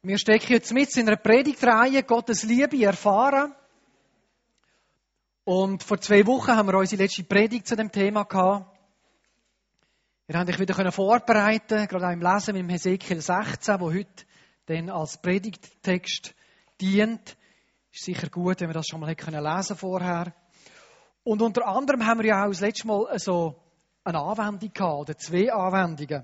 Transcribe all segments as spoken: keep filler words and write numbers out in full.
Wir stecken jetzt mit in einer Predigtreihe Gottes Liebe erfahren. Und vor zwei Wochen haben wir unsere letzte Predigt zu dem Thema gehabt. Wir haben euch wieder vorbereiten, gerade auch im Lesen mit dem Hesekiel sechzehn, wo heute dann als Predigttext dient. Ist sicher gut, wenn wir das schon mal lesen können vorher. Und unter anderem haben wir ja auch das letzte Mal so eine Anwendung gehabt, oder zwei Anwendungen.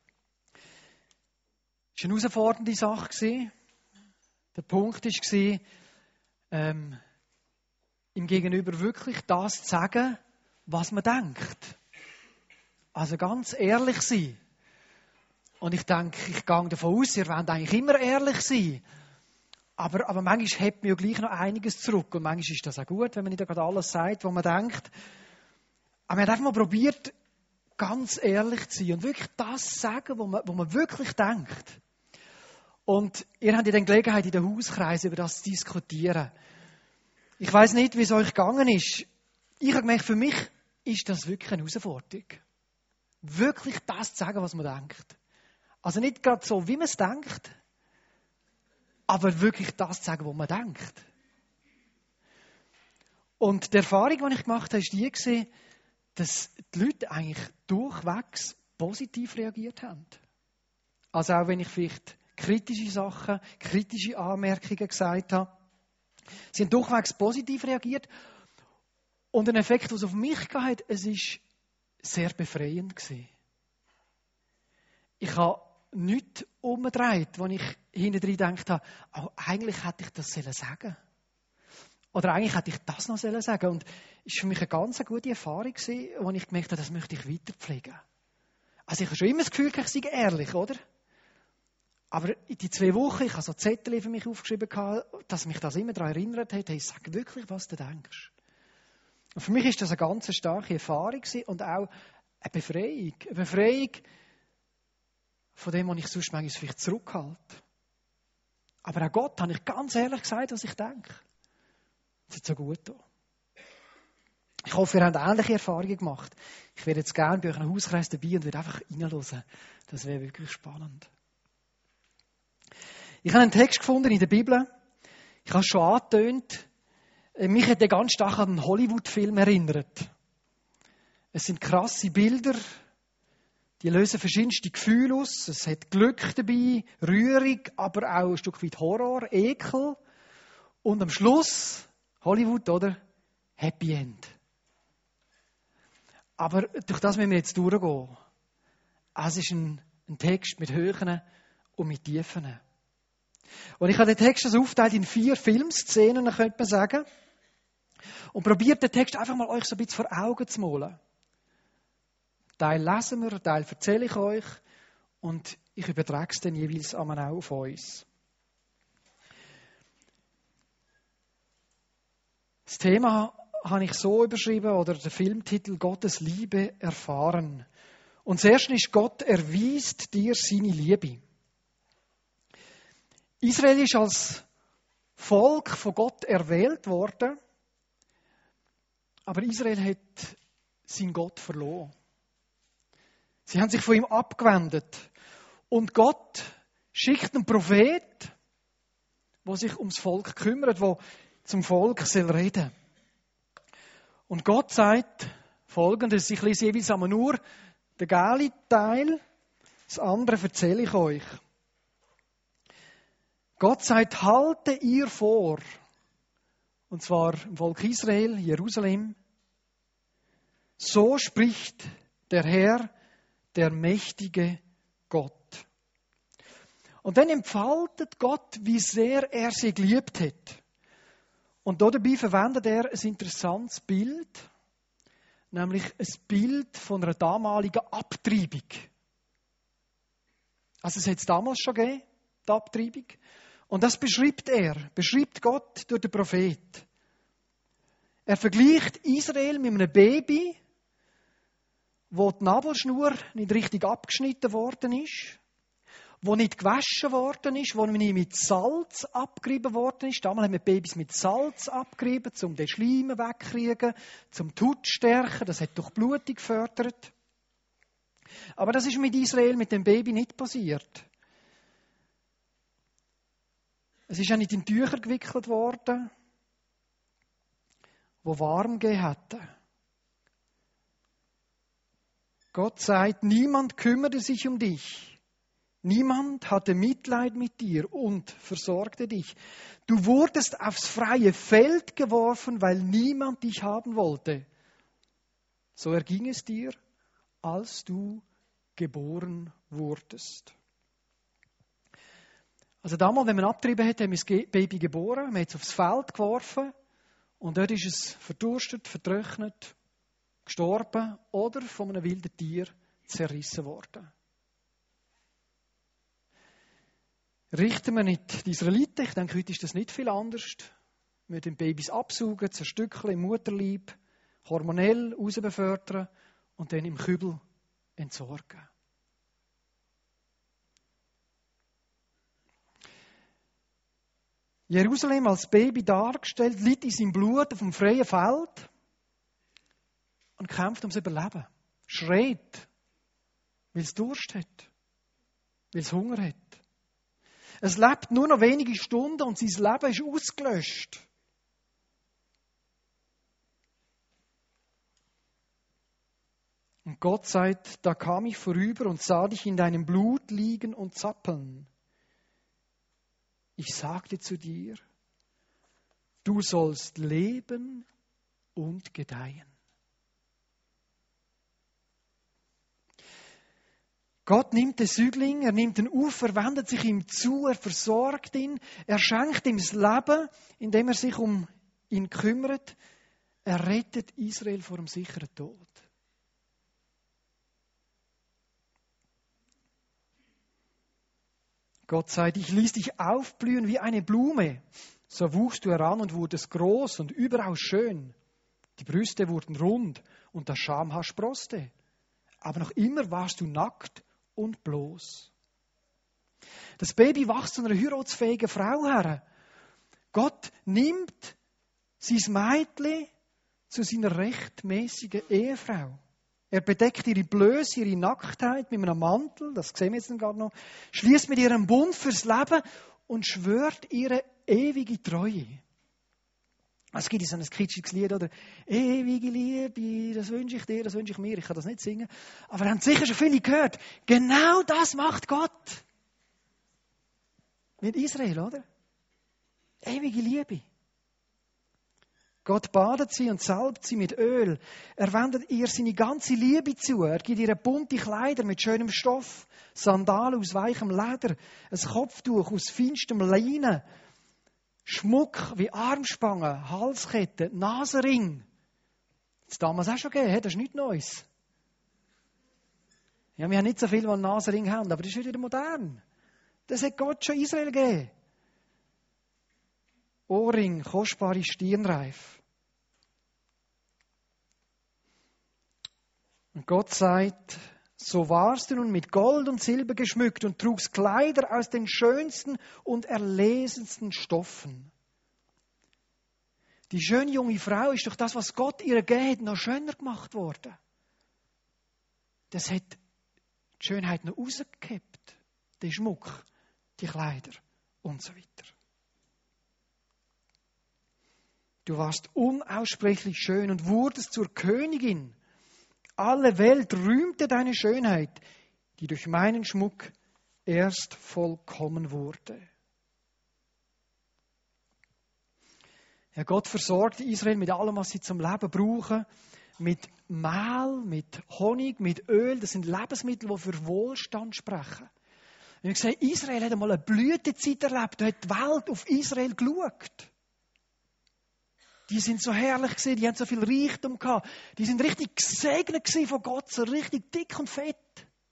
Es war eine herausfordernde Sache. Der Punkt war, ähm, im Gegenüber wirklich das zu sagen, was man denkt. Also ganz ehrlich sein. Und ich denke, ich gehe davon aus, ihr wollt eigentlich immer ehrlich sein. Aber, aber manchmal hebt man ja gleich noch einiges zurück. Und manchmal ist das auch gut, wenn man nicht gerade alles sagt, was man denkt. Aber man hat einfach mal probiert, ganz ehrlich zu sein und wirklich das zu sagen, was man, was man wirklich denkt. Und ihr habt ja dann Gelegenheit, in den Hauskreisen über das zu diskutieren. Ich weiss nicht, wie es euch gegangen ist. Ich habe gemerkt, für mich ist das wirklich eine Herausforderung. Wirklich das zu sagen, was man denkt. Also nicht gerade so, wie man es denkt, aber wirklich das zu sagen, was man denkt. Und die Erfahrung, die ich gemacht habe, war die, dass die Leute eigentlich durchwegs positiv reagiert haben. Also auch wenn ich vielleicht kritische Sachen, kritische Anmerkungen gesagt habe. Sie haben durchwegs positiv reagiert. Und ein Effekt, was auf mich hatte, es war sehr befreiend gewesen. Ich habe nichts umgedreht, wo ich hinten drin gedacht habe, oh, eigentlich hätte ich das sagen sollen. Oder eigentlich hätte ich das noch sagen sollen. Und es war für mich eine ganz gute Erfahrung gewesen, wo ich gemerkt habe, das möchte ich weiterpflegen. Also ich habe schon immer das Gefühl, ich sei ehrlich, oder? Aber in die zwei Wochen, ich habe so Zettel für mich aufgeschrieben, dass mich das immer daran erinnert hat, hey, sag wirklich, was du denkst. Und für mich ist das eine ganz starke Erfahrung und auch eine Befreiung. Eine Befreiung von dem, was ich sonst manchmal vielleicht zurückhalte. Aber auch Gott habe ich ganz ehrlich gesagt, was ich denke. Das ist so gut da. Ich hoffe, ihr habt ähnliche Erfahrungen gemacht. Ich wäre jetzt gerne bei euch einem Hauskreis dabei und würde einfach reinhören. Das wäre wirklich spannend. Ich habe einen Text gefunden in der Bibel. Ich habe es schon angetönt. Mich hat der ganz stark an einen Hollywood-Film erinnert. Es sind krasse Bilder. Die lösen verschiedenste Gefühle aus. Es hat Glück dabei, Rührung, aber auch ein Stück weit Horror, Ekel. Und am Schluss, Hollywood, oder? Happy End. Aber durch das müssen wir jetzt durchgehen. Es ist ein, ein Text mit Höhen und mit Tiefen. Und ich habe den Text also aufgeteilt in vier Filmszenen, könnte man sagen. Und probiert den Text einfach mal euch so ein bisschen vor Augen zu malen. Teil lesen wir, Teil erzähle ich euch. Und ich übertrage es dann jeweils einmal auch auf uns. Das Thema habe ich so überschrieben, oder der Filmtitel Gottes Liebe erfahren. Und das erste ist, Gott erweist dir seine Liebe. Israel ist als Volk von Gott erwählt worden, aber Israel hat seinen Gott verloren. Sie haben sich von ihm abgewendet. Und Gott schickt einen Prophet, der sich ums Volk kümmert, der zum Volk soll reden. Und Gott sagt Folgendes, ich lese jeweils einmal nur den gelben Teil, das andere erzähle ich euch. Gott sagt, halte ihr vor, und zwar im Volk Israel, Jerusalem, so spricht der Herr, der mächtige Gott. Und dann entfaltet Gott, wie sehr er sie geliebt hat. Und dabei verwendet er ein interessantes Bild, nämlich ein Bild von einer damaligen Abtreibung. Also es hat es damals schon gegeben, die Abtreibung. Und das beschreibt er, beschreibt Gott durch den Prophet. Er vergleicht Israel mit einem Baby, wo die Nabelschnur nicht richtig abgeschnitten worden ist, wo nicht gewaschen worden ist, wo nicht mit Salz abgerieben worden ist. Damals haben wir Babys mit Salz abgerieben, um den Schleim wegzukriegen, zum die Haut zu stärken. Das hat durch Blutung gefördert. Aber das ist mit Israel, mit dem Baby nicht passiert. Es ist auch nicht in Tücher gewickelt worden, wo warm gegeben hätten. Gott sagt, niemand kümmerte sich um dich. Niemand hatte Mitleid mit dir und versorgte dich. Du wurdest aufs freie Feld geworfen, weil niemand dich haben wollte. So erging es dir, als du geboren wurdest. Also damals, wenn man abgetrieben hat, haben wir das Baby geboren, man hat es aufs Feld geworfen und dort ist es verdurstet, vertrocknet, gestorben oder von einem wilden Tier zerrissen worden. Richten wir nicht die Israeliten, ich denke, heute ist das nicht viel anders, mit den Babys absaugen, zerstückeln im Mutterleib, hormonell rausbefördern und dann im Kübel entsorgen. Jerusalem als Baby dargestellt, liegt in seinem Blut auf dem freien Feld und kämpft ums Überleben. Schreit, weil es Durst hat, weil es Hunger hat. Es lebt nur noch wenige Stunden und sein Leben ist ausgelöscht. Und Gott sagt, da kam ich vorüber und sah dich in deinem Blut liegen und zappeln. Ich sagte zu dir, du sollst leben und gedeihen. Gott nimmt den Säugling, er nimmt ihn auf, er wendet sich ihm zu, er versorgt ihn, er schenkt ihm das Leben, indem er sich um ihn kümmert. Er rettet Israel vor dem sicheren Tod. Gott sagt, ich ließ dich aufblühen wie eine Blume. So wuchst du heran und wurdest groß und überaus schön. Die Brüste wurden rund und das Schamhaar sproßte. Aber noch immer warst du nackt und bloß. Das Baby wächst zu einer heiratsfähigen Frau her. Gott nimmt sein Mädchen zu seiner rechtmäßigen Ehefrau. Er bedeckt ihre Blöße, ihre Nacktheit mit einem Mantel, das sehen wir jetzt gerade noch, schließt mit ihr einen Bund fürs Leben und schwört ihre ewige Treue. Es gibt so ein kitschiges Lied, oder? Ewige Liebe, das wünsche ich dir, das wünsche ich mir. Ich kann das nicht singen. Aber ihr habt sicher schon viele gehört. Genau das macht Gott. Mit Israel, oder? Ewige Liebe. Gott badet sie und salbt sie mit Öl. Er wendet ihr seine ganze Liebe zu. Er gibt ihr bunte Kleider mit schönem Stoff, Sandalen aus weichem Leder, ein Kopftuch aus feinstem Leinen, Schmuck wie Armspangen, Halskette, Nasenring. Das damals auch schon gegeben, das ist nichts Neues. Ja, wir haben nicht so viele, die einen Nasenring haben, aber das ist wieder modern. Das hat Gott schon Israel gegeben. Ohrring, kostbare Stirnreif. Und Gott sagt, so warst du nun mit Gold und Silber geschmückt und trugst Kleider aus den schönsten und erlesensten Stoffen. Die schöne junge Frau ist durch das, was Gott ihr gegeben hat, noch schöner gemacht worden. Das hat die Schönheit noch rausgehebt. Der Schmuck, die Kleider und so weiter. Du warst unaussprechlich schön und wurdest zur Königin. Alle Welt rühmte deine Schönheit, die durch meinen Schmuck erst vollkommen wurde. Ja, Gott versorgte Israel mit allem, was sie zum Leben brauchen. Mit Mehl, mit Honig, mit Öl. Das sind Lebensmittel, die für Wohlstand sprechen. Und ich sage, Israel hat einmal eine Blütezeit erlebt. Da hat die Welt auf Israel geschaut. Die sind so herrlich gewesen, die haben so viel Reichtum gehabt. Die sind richtig gesegnet gewesen von Gott, so richtig dick und fett.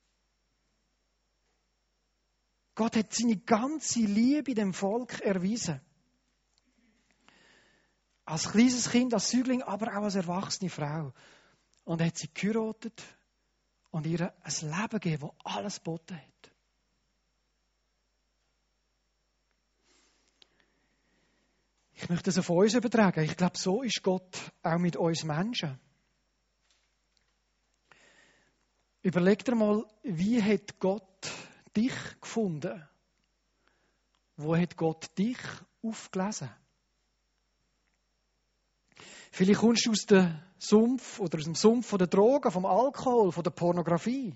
Gott hat seine ganze Liebe dem Volk erwiesen. Als kleines Kind, als Säugling, aber auch als erwachsene Frau. Und er hat sie geheiratet und ihr ein Leben gegeben, das alles geboten hat. Ich möchte das auf uns übertragen. Ich glaube, so ist Gott auch mit uns Menschen. Überleg dir mal, wie hat Gott dich gefunden? Wo hat Gott dich aufgelesen? Vielleicht kommst du aus dem Sumpf oder aus dem Sumpf von der Drogen, vom Alkohol, von der Pornografie.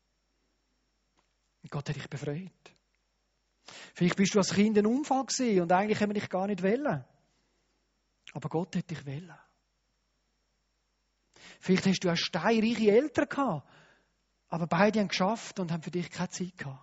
Und Gott hat dich befreit. Vielleicht bist du als Kind ein Unfall gewesen und eigentlich haben wir dich gar nicht wollen. Aber Gott hat dich wollen. Vielleicht hast du auch steinreiche Eltern gehabt, aber beide haben geschafft und haben für dich keine Zeit gehabt.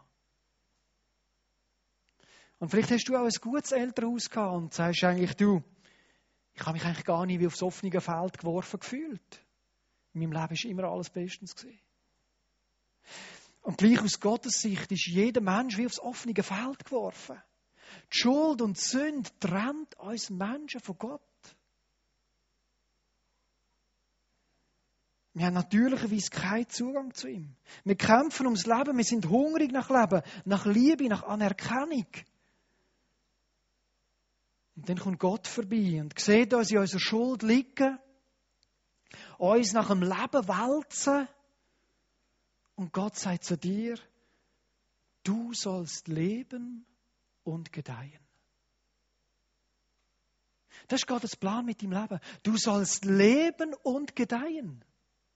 Und vielleicht hast du auch ein gutes Elternhaus gehabt und sagst eigentlich, du, ich habe mich eigentlich gar nicht wie aufs offene Feld geworfen gefühlt. In meinem Leben war immer alles bestens gewesen. Und gleich aus Gottes Sicht ist jeder Mensch wie aufs offene Feld geworfen. Die Schuld und die Sünde trennt uns Menschen von Gott. Wir haben natürlicherweise keinen Zugang zu ihm. Wir kämpfen ums Leben, wir sind hungrig nach Leben, nach Liebe, nach Anerkennung. Und dann kommt Gott vorbei und sieht uns in unserer Schuld liegen, uns nach dem Leben wälzen. Und Gott sagt zu dir, du sollst leben und gedeihen. Das ist Gottes Plan mit deinem Leben. Du sollst leben und gedeihen.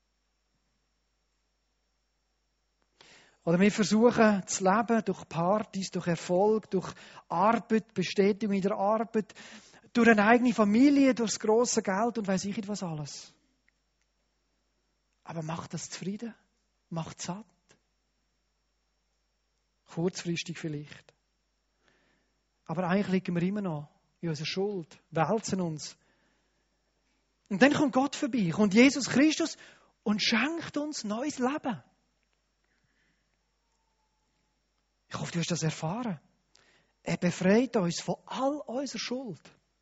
Oder wir versuchen zu leben durch Partys, durch Erfolg, durch Arbeit, Bestätigung in der Arbeit, durch eine eigene Familie, durch das grosse Geld und weiss ich nicht was alles. Aber macht das zufrieden? Macht satt? Kurzfristig vielleicht. Aber eigentlich liegen wir immer noch in unserer Schuld, wälzen uns. Und dann kommt Gott vorbei, kommt Jesus Christus und schenkt uns neues Leben. Ich hoffe, du hast das erfahren. Er befreit uns von all unserer Schuld.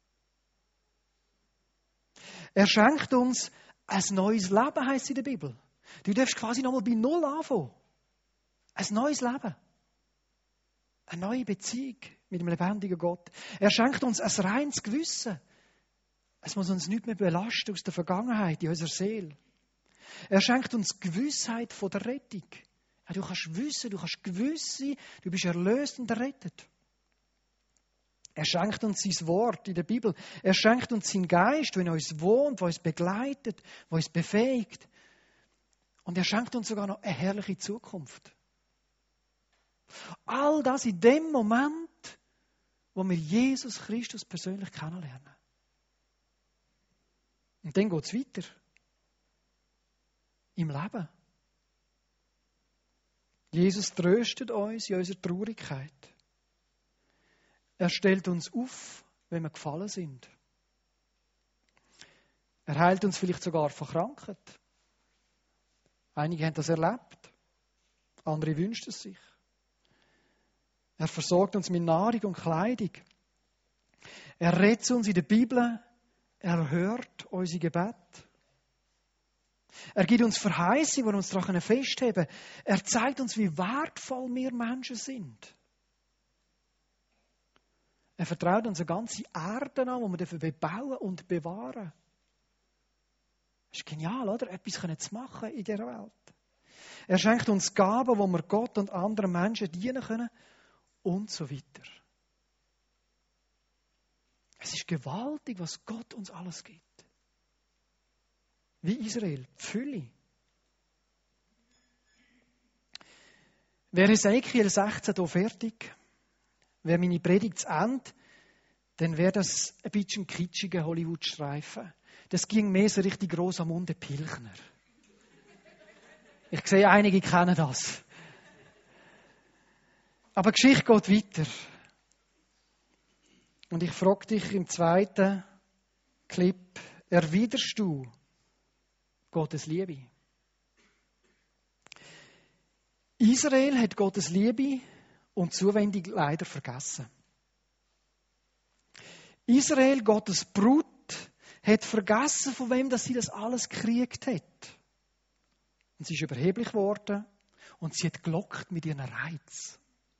Er schenkt uns ein neues Leben, heisst es in der Bibel. Du darfst quasi nochmal bei Null anfangen. Ein neues Leben. Eine neue Beziehung mit dem lebendigen Gott. Er schenkt uns ein reines Gewissen. Es muss uns nicht mehr belasten aus der Vergangenheit, in unserer Seele. Er schenkt uns Gewissheit von der Rettung. Ja, du kannst wissen, du kannst gewiss sein, du bist erlöst und errettet. Er schenkt uns sein Wort in der Bibel. Er schenkt uns seinen Geist, der in uns wohnt, der uns begleitet, der uns befähigt. Und er schenkt uns sogar noch eine herrliche Zukunft. All das in dem Moment, wo wir Jesus Christus persönlich kennenlernen. Und dann geht es weiter. Im Leben. Jesus tröstet uns in unserer Traurigkeit. Er stellt uns auf, wenn wir gefallen sind. Er heilt uns vielleicht sogar von Krankheit. Einige haben das erlebt, andere wünschen es sich. Er versorgt uns mit Nahrung und Kleidung. Er redet uns in der Bibel, er hört unsere Gebete. Er gibt uns Verheißungen, die wir uns daran festheben. Er zeigt uns, wie wertvoll wir Menschen sind. Er vertraut uns eine ganze Erde an, die wir dafür bebauen und bewahren. Das ist genial, oder? Etwas zu machen in dieser Welt. Er schenkt uns Gaben, wo wir Gott und anderen Menschen dienen können und so weiter. Es ist gewaltig, was Gott uns alles gibt. Wie Israel, die Fülle. Wäre Ezekiel sechzehn hier fertig, wäre meine Predigt zu Ende, dann wäre das ein bisschen ein kitschiger Hollywood-Streifen. Das ging mehr so richtig Rosamunde Pilchner. Ich sehe, einige kennen das. Aber die Geschichte geht weiter. Und ich frage dich im zweiten Clip, erwiderst du Gottes Liebe? Israel hat Gottes Liebe und Zuwendung leider vergessen. Israel, Gottes Brut, hat vergessen, von wem dass sie das alles gekriegt hat. Und sie ist überheblich geworden und sie hat gelockt mit ihren Reiz.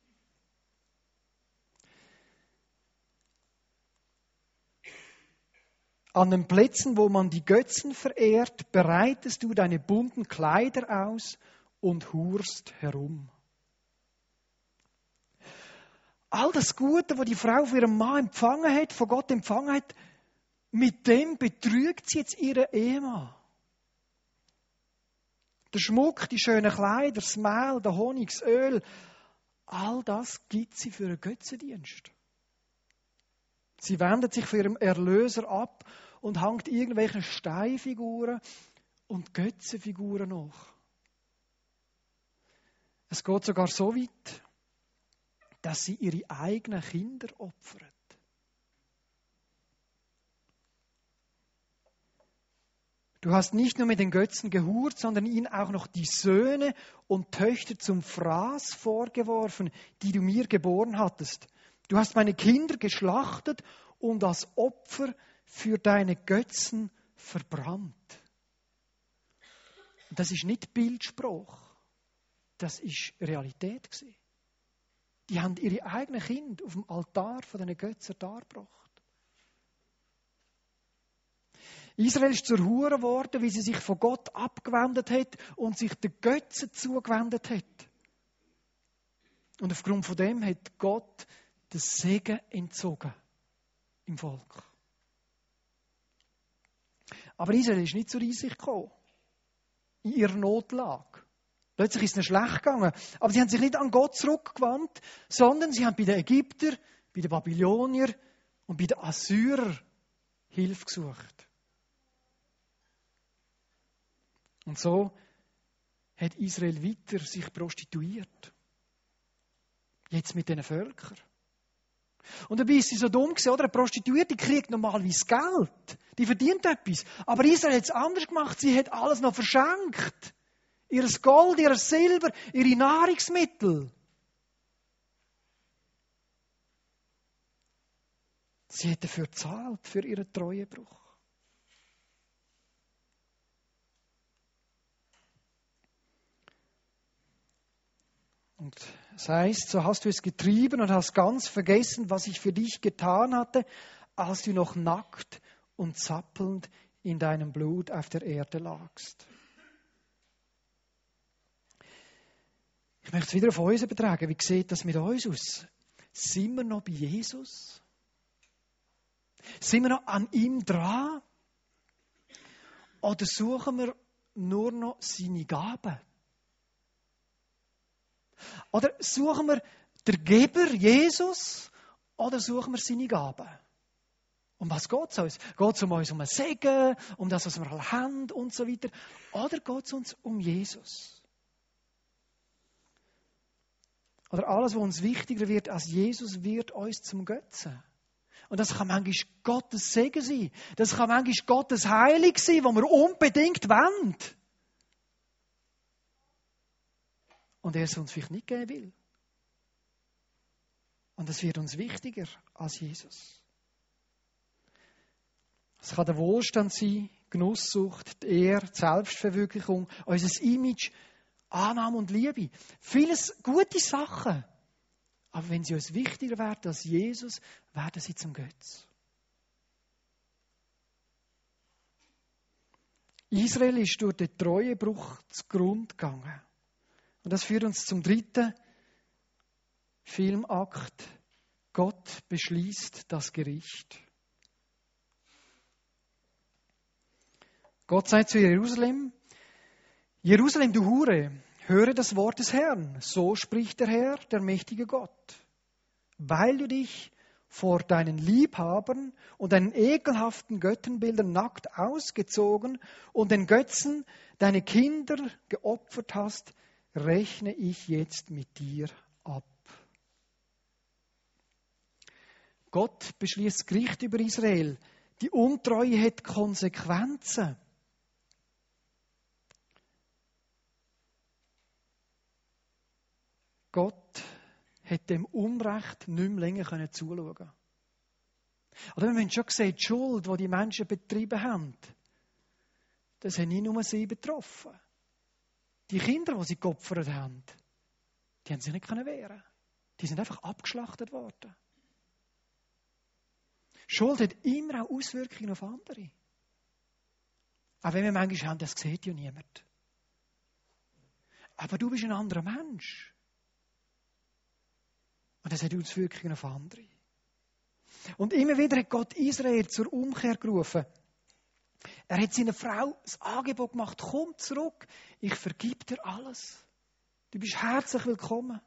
An den Plätzen, wo man die Götzen verehrt, bereitest du deine bunten Kleider aus und hurst herum. All das Gute, das die Frau von ihrem Mann empfangen hat, von Gott empfangen hat, mit dem betrügt sie jetzt ihren Ehemann. Der Schmuck, die schönen Kleider, das Mehl, der Honig, das Öl, all das gibt sie für einen Götzendienst. Sie wendet sich von ihrem Erlöser ab und hängt irgendwelchen Steinfiguren und Götzenfiguren nach. Es geht sogar so weit, dass sie ihre eigenen Kinder opfert. Du hast nicht nur mit den Götzen gehurt, sondern ihnen auch noch die Söhne und Töchter zum Fraß vorgeworfen, die du mir geboren hattest. Du hast meine Kinder geschlachtet und als Opfer für deine Götzen verbrannt. Das ist nicht Bildspruch, das ist Realität gewesen. Die haben ihre eigenen Kinder auf dem Altar von diesen Götzen dargebracht. Israel ist zur Hure geworden, wie sie sich von Gott abgewendet hat und sich den Götzen zugewendet hat. Und aufgrund von dem hat Gott den Segen entzogen im Volk. Aber Israel ist nicht zur Einsicht gekommen. In ihrer Notlage. Plötzlich ist es ihnen schlecht gegangen. Aber sie haben sich nicht an Gott zurückgewandt, sondern sie haben bei den Ägyptern, bei den Babyloniern und bei den Assyrern Hilfe gesucht. Und so hat Israel weiter sich prostituiert. Jetzt mit diesen Völkern. Und dabei ist sie so dumm gewesen, oder? Eine Prostituierte kriegt normalerweise Geld. Die verdient etwas. Aber Israel hat es anders gemacht. Sie hat alles noch verschenkt. Ihr Gold, ihr Silber, ihre Nahrungsmittel. Sie hat dafür gezahlt, für ihren Treuebruch. Und es heißt, so hast du es getrieben und hast ganz vergessen, was ich für dich getan hatte, als du noch nackt und zappelnd in deinem Blut auf der Erde lagst. Ich möchte es wieder auf uns übertragen. Wie sieht das mit uns aus? Sind wir noch bei Jesus? Sind wir noch an ihm dran? Oder suchen wir nur noch seine Gaben? Oder suchen wir den Geber, Jesus, oder suchen wir seine Gaben? Um was geht es uns? Geht es um uns um ein Segen, um das, was wir alle haben und so weiter? Oder geht es uns um Jesus? Oder alles, was uns wichtiger wird als Jesus, wird uns zum Götzen. Und das kann manchmal Gottes Segen sein. Das kann manchmal Gottes Heilig sein, wo wir unbedingt wollen. Und er es uns vielleicht nicht geben will. Und es wird uns wichtiger als Jesus. Es kann der Wohlstand sein, Genusssucht, die Ehre, die Selbstverwirklichung, unser Image, Annahme und Liebe. Vieles gute Sachen. Aber wenn sie uns wichtiger werden als Jesus, werden sie zum Götz. Israel ist durch den Treuebruch zugrunde gegangen. Und das führt uns zum dritten Filmakt. Gott beschließt das Gericht. Gott sagt zu Jerusalem, Jerusalem, du Hure, höre das Wort des Herrn. So spricht der Herr, der mächtige Gott. Weil du dich vor deinen Liebhabern und deinen ekelhaften Göttenbildern nackt ausgezogen und den Götzen deine Kinder geopfert hast, rechne ich jetzt mit dir ab. Gott beschließt Gericht über Israel. Die Untreue hat Konsequenzen. Gott hat dem Unrecht nicht mehr länger zuschauen können. Oder wir haben schon gesehen, die Schuld, die die Menschen betrieben haben, das hat nicht nur sie betroffen. Die Kinder, die sie geopfert haben, die haben sich nicht wehren. Die sind einfach abgeschlachtet worden. Schuld hat immer auch Auswirkungen auf andere. Auch wenn wir manchmal haben, das sieht ja niemand. Aber du bist ein anderer Mensch. Und das hat Auswirkungen auf andere. Und immer wieder hat Gott Israel zur Umkehr gerufen. Er hat seiner Frau das Angebot gemacht, komm zurück, ich vergib dir alles. Du bist herzlich willkommen.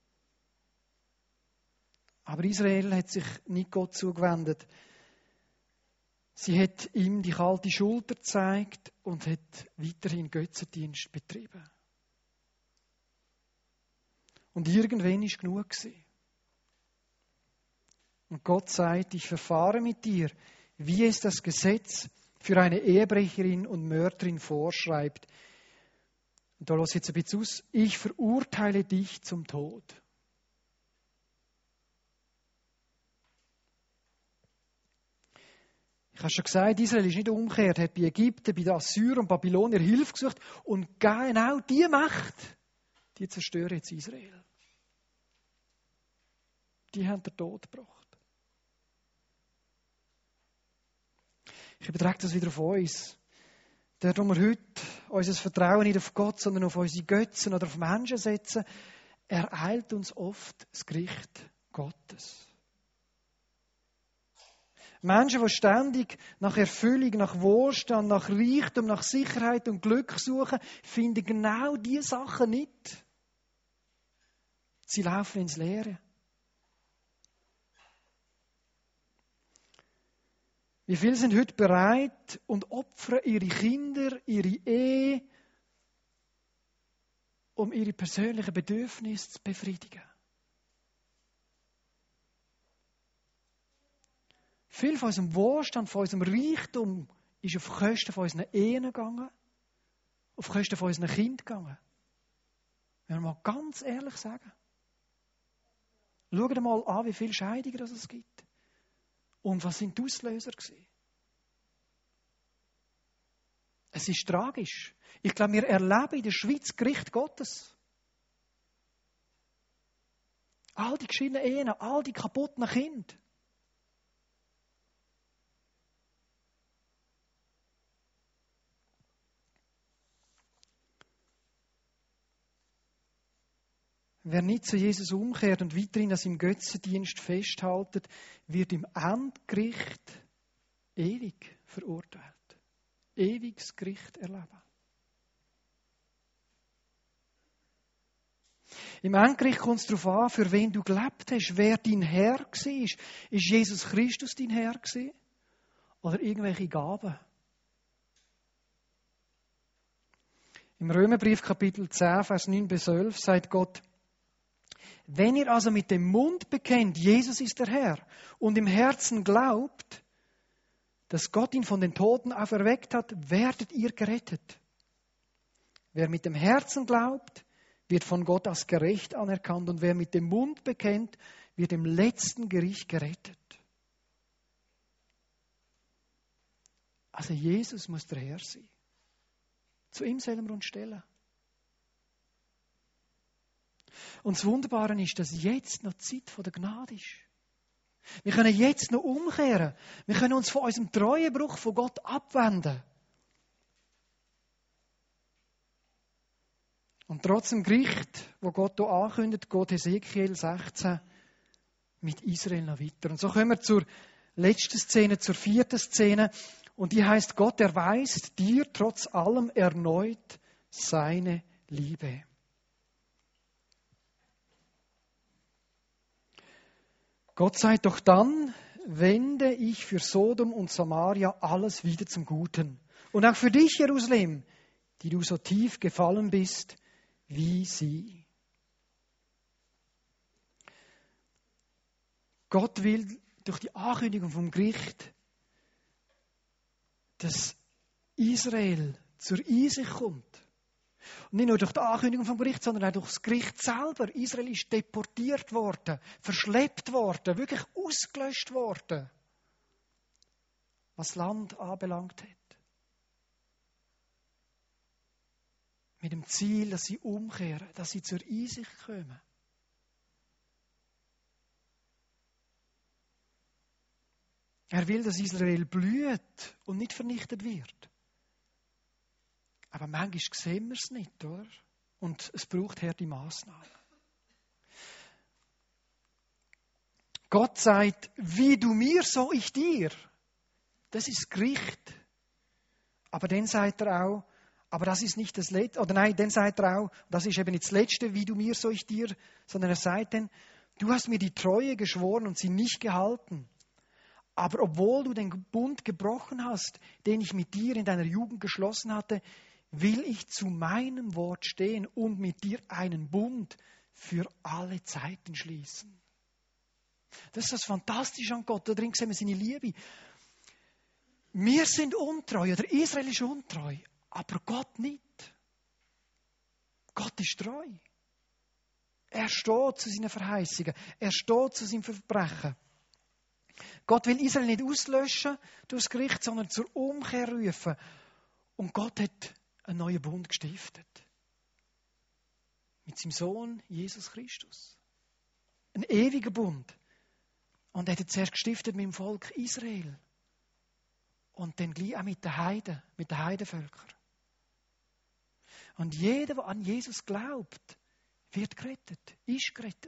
Aber Israel hat sich nicht Gott zugewendet. Sie hat ihm die kalte Schulter gezeigt und hat weiterhin Götzendienst betrieben. Und irgendwann war genug gewesen. Und Gott sagt, ich verfahre mit dir, wie es das Gesetz für eine Ehebrecherin und Mörderin vorschreibt. Und da lass ich jetzt ein bisschen aus. Ich verurteile dich zum Tod. Ich habe schon gesagt, Israel ist nicht umgekehrt, hat bei Ägypten, bei den Assyrern und Babylonier Hilfe gesucht. Und genau diese Macht, die zerstören jetzt Israel. Die haben den Tod gebracht. Ich übertrage das wieder auf uns. Dort, wo wir heute unser Vertrauen nicht auf Gott, sondern auf unsere Götzen oder auf Menschen setzen, ereilt uns oft das Gericht Gottes. Menschen, die ständig nach Erfüllung, nach Wohlstand, nach Reichtum, nach Sicherheit und Glück suchen, finden genau diese Sachen nicht. Sie laufen ins Leere. Wie viele sind heute bereit und opfern ihre Kinder, ihre Ehe, um ihre persönlichen Bedürfnisse zu befriedigen? Viel von unserem Wohlstand, von unserem Reichtum ist auf Kosten von unseren Ehen gegangen, auf Kosten von unseren Kindern gegangen. Wenn wir mal ganz ehrlich sagen. Schaut mal an, wie viele Scheidungen es gibt. Und was sind die Auslöser gewesen? Es ist tragisch. Ich glaube, wir erleben in der Schweiz Gericht Gottes. All die geschiedenen Ehen, all die kaputten Kinder. Wer nicht zu Jesus umkehrt und weiterhin an seinem Götzendienst festhält, wird im Endgericht ewig verurteilt. Ewiges Gericht erleben. Im Endgericht kommt es darauf an, für wen du gelebt hast, wer dein Herr war. Ist Jesus Christus dein Herr gewesen? Oder irgendwelche Gaben? Im Römerbrief Kapitel zehn, Vers neun bis elf sagt Gott, wenn ihr also mit dem Mund bekennt, Jesus ist der Herr, und im Herzen glaubt, dass Gott ihn von den Toten auferweckt hat, werdet ihr gerettet. Wer mit dem Herzen glaubt, wird von Gott als gerecht anerkannt, und wer mit dem Mund bekennt, wird im letzten Gericht gerettet. Also Jesus muss der Herr sein. Zu ihm sollen wir uns stellen. Und das Wunderbare ist, dass jetzt noch die Zeit der Gnade ist. Wir können jetzt noch umkehren. Wir können uns von unserem Treuebruch von Gott abwenden. Und trotz dem Gericht, wo Gott hier ankündigt, geht Hesekiel sechzehn mit Israel noch weiter. Und so kommen wir zur letzten Szene, zur vierten Szene. Und die heißt, Gott erweist dir trotz allem erneut seine Liebe. Gott sagt, doch dann wende ich für Sodom und Samaria alles wieder zum Guten. Und auch für dich, Jerusalem, die du so tief gefallen bist wie sie. Gott will durch die Ankündigung vom Gericht, dass Israel zur Einsicht kommt. Und nicht nur durch die Ankündigung vom Gericht, sondern auch durch das Gericht selber. Israel ist deportiert worden, verschleppt worden, wirklich ausgelöscht worden, was das Land anbelangt hat. Mit dem Ziel, dass sie umkehren, dass sie zur Einsicht kommen. Er will, dass Israel blüht und nicht vernichtet wird. Aber manchmal sehen wir es nicht, oder? Und es braucht harte Massnahmen. Gott sagt, wie du mir, so ich dir. Das ist Gericht. Aber dann sagt er auch, aber das ist nicht das Letzte, oder nein, dann sagt er auch, das ist eben nicht das Letzte, wie du mir, so ich dir, sondern er sagt dann, du hast mir die Treue geschworen und sie nicht gehalten. Aber obwohl du den Bund gebrochen hast, den ich mit dir in deiner Jugend geschlossen hatte, will ich zu meinem Wort stehen und mit dir einen Bund für alle Zeiten schließen. Das ist das Fantastische an Gott. Da drin sehen wir seine Liebe. Wir sind untreu, oder Israel ist untreu, aber Gott nicht. Gott ist treu. Er steht zu seinen Verheißungen. Er steht zu seinem Verbrechen. Gott will Israel nicht auslöschen durch das Gericht, sondern zur Umkehr rufen. Und Gott hat einen neuen Bund gestiftet. Mit seinem Sohn Jesus Christus. Ein ewiger Bund. Und er hat ihn zuerst gestiftet mit dem Volk Israel. Und dann gleich auch mit den Heiden, mit den Heidenvölkern. Und jeder, der an Jesus glaubt, wird gerettet, ist gerettet.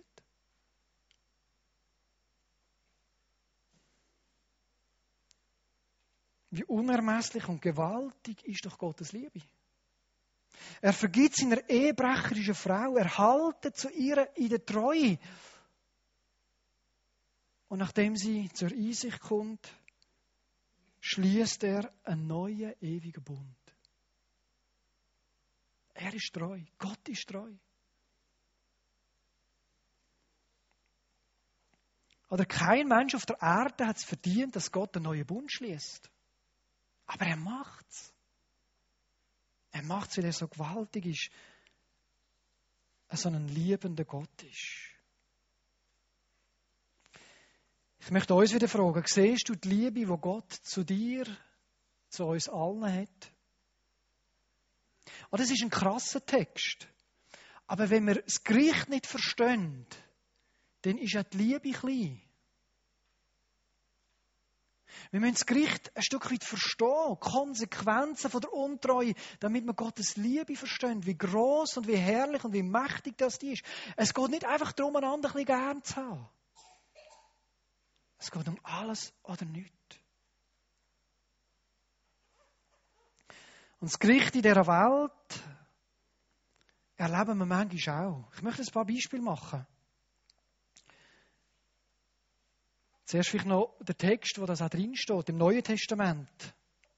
Wie unermesslich und gewaltig ist doch Gottes Liebe. Er vergibt seiner ehebrecherischen Frau, er haltet zu ihr in der Treue. Und nachdem sie zur Einsicht kommt, schließt er einen neuen, ewigen Bund. Er ist treu, Gott ist treu. Oder kein Mensch auf der Erde hat es verdient, dass Gott einen neuen Bund schließt. Aber er macht's. Er macht's, weil er so gewaltig ist, so ein liebender Gott ist. Ich möchte uns wieder fragen, siehst du die Liebe, die Gott zu dir, zu uns allen hat? Oh, das ist ein krasser Text. Aber wenn wir das Gericht nicht verstehen, dann ist auch die Liebe klein. Wir müssen das Gericht ein Stück weit verstehen, Konsequenzen von der Untreue, damit wir Gottes Liebe verstehen, wie groß und wie herrlich und wie mächtig das ist. Es geht nicht einfach darum, einander ein bisschen gern zu haben. Es geht um alles oder nichts. Und das Gericht in dieser Welt erleben wir manchmal auch. Ich möchte ein paar Beispiele machen. Zuerst vielleicht noch der Text, wo das auch drin steht, im Neuen Testament.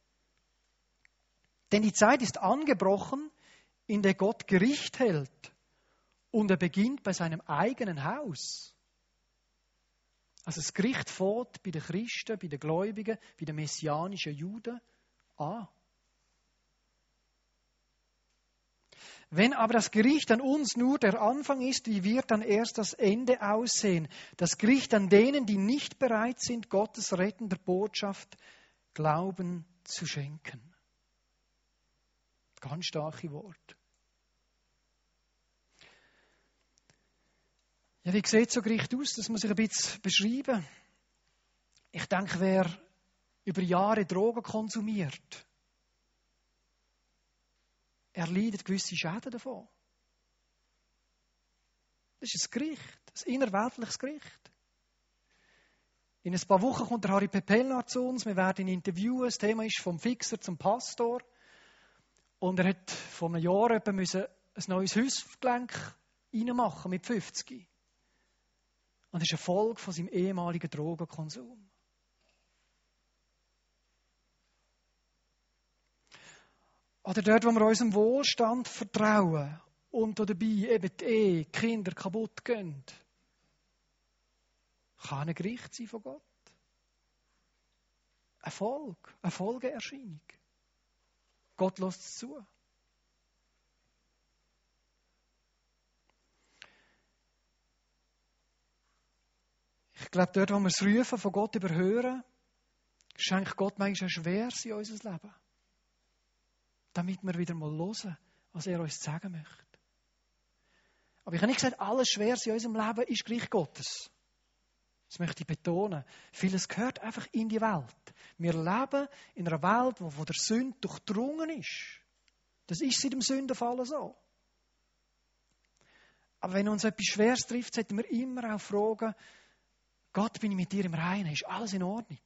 Denn die Zeit ist angebrochen, in der Gott Gericht hält. Und er beginnt bei seinem eigenen Haus. Also das Gericht fängt bei den Christen, bei den Gläubigen, bei den messianischen Juden an. Wenn aber das Gericht an uns nur der Anfang ist, wie wird dann erst das Ende aussehen? Das Gericht an denen, die nicht bereit sind, Gottes rettender Botschaft Glauben zu schenken. Ganz starke Wort. Ja, wie sieht so Gericht aus? Das muss ich ein bisschen beschreiben. Ich denke, wer über Jahre Drogen konsumiert, er leidet gewisse Schäden davon. Das ist ein Gericht, ein innerweltliches Gericht. In ein paar Wochen kommt der Harry Pepelner zu uns, wir werden ihn interviewen. Das Thema ist vom Fixer zum Pastor. Und er hat vor einem Jahr etwa müssen ein neues Hüftgelenk reinmachen mit fünfzig. Und das ist eine Folge von seinem ehemaligen Drogenkonsum. Oder dort, wo wir unserem Wohlstand vertrauen und dabei eben die Ehe, die Kinder kaputt gehen, kann ein Gericht sein von Gott. Eine Folge, eine Folgeerscheinung. Gott lässt es zu. Ich glaube, dort, wo wir das Rufen von Gott überhören, schenkt Gott manchmal Schweres in unser Leben. Damit wir wieder mal hören, was er uns sagen möchte. Aber ich habe nicht gesagt, alles Schweres in unserem Leben ist Gericht Gottes. Das möchte ich betonen. Vieles gehört einfach in die Welt. Wir leben in einer Welt, die von der Sünde durchdrungen ist. Das ist seit dem Sündenfall so. Aber wenn uns etwas Schweres trifft, sollten wir immer auch fragen, Gott, bin ich mit dir im Reinen, ist alles in Ordnung.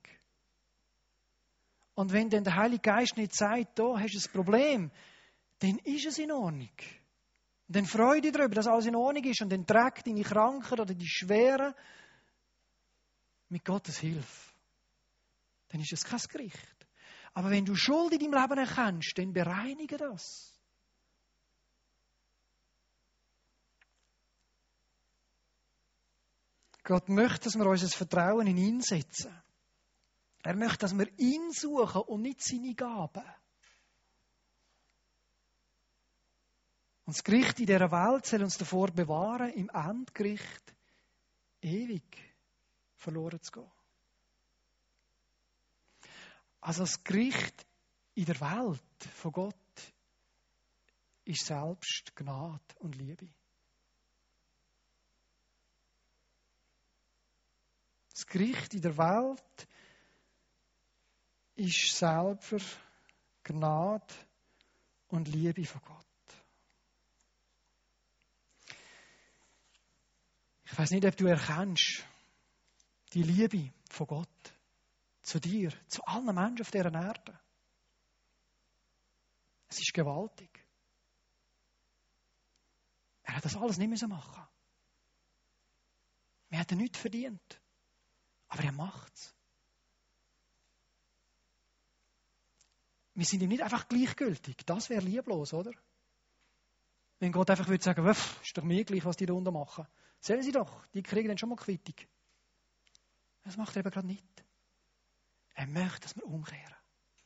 Und wenn dann der Heilige Geist nicht sagt, da hast du ein Problem, dann ist es in Ordnung. Und dann freu dich darüber, dass alles in Ordnung ist und dann träg deine Krankheit oder die Schwere mit Gottes Hilfe. Dann ist es kein Gericht. Aber wenn du Schuld in deinem Leben erkennst, dann bereinige das. Gott möchte, dass wir unser Vertrauen in ihn setzen. Er möchte, dass wir ihn suchen und nicht seine Gaben. Und das Gericht in dieser Welt soll uns davor bewahren, im Endgericht ewig verloren zu gehen. Also das Gericht in der Welt von Gott ist selbst Gnade und Liebe. Das Gericht in der Welt ist selber Gnade und Liebe von Gott. Ich weiß nicht, ob du erkennst, die Liebe von Gott zu dir, zu allen Menschen auf dieser Erde. Es ist gewaltig. Er hat das alles nicht machen müssen. Wir hätten nichts verdient. Aber er macht es. Wir sind ihm nicht einfach gleichgültig. Das wäre lieblos, oder? Wenn Gott einfach würde sagen, ist doch mir gleich, was die da unten machen. Sollen sie doch, die kriegen dann schon mal Quittung. Das macht er eben gerade nicht. Er möchte, dass wir umkehren.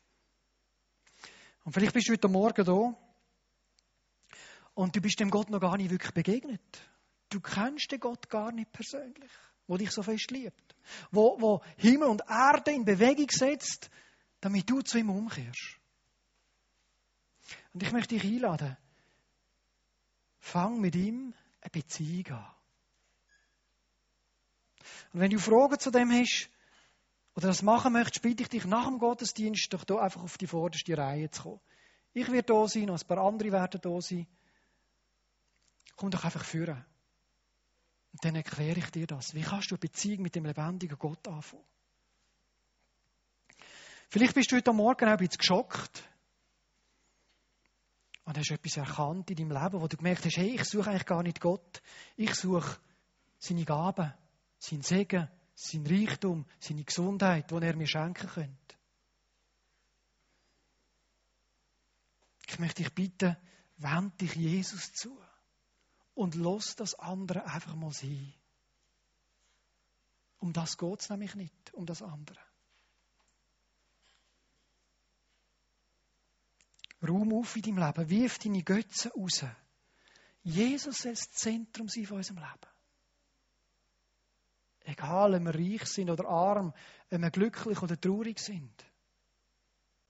Und vielleicht bist du heute Morgen da und du bist dem Gott noch gar nicht wirklich begegnet. Du kennst den Gott gar nicht persönlich, der dich so fest liebt. Wo, wo Himmel und Erde in Bewegung setzt, damit du zu ihm umkehrst. Und ich möchte dich einladen, fang mit ihm eine Beziehung an. Und wenn du Fragen zu dem hast oder das machen möchtest, bitte ich dich nach dem Gottesdienst doch hier einfach auf die vorderste Reihe zu kommen. Ich werde da sein, noch ein paar andere werden da sein. Komm doch einfach führen. Und dann erkläre ich dir das. Wie kannst du eine Beziehung mit dem lebendigen Gott anfangen? Vielleicht bist du heute Morgen auch ein bisschen geschockt und hast etwas erkannt in deinem Leben, wo du gemerkt hast, hey, ich suche eigentlich gar nicht Gott. Ich suche seine Gaben, seinen Segen, sein Reichtum, seine Gesundheit, die er mir schenken könnte. Ich möchte dich bitten, wend dich Jesus zu und lass das andere einfach mal sein. Um das geht es nämlich nicht, um das andere. Raum auf in deinem Leben, wirf deine Götze raus. Jesus soll das Zentrum sein von unserem Leben. Egal, ob wir reich sind oder arm, ob wir glücklich oder traurig sind.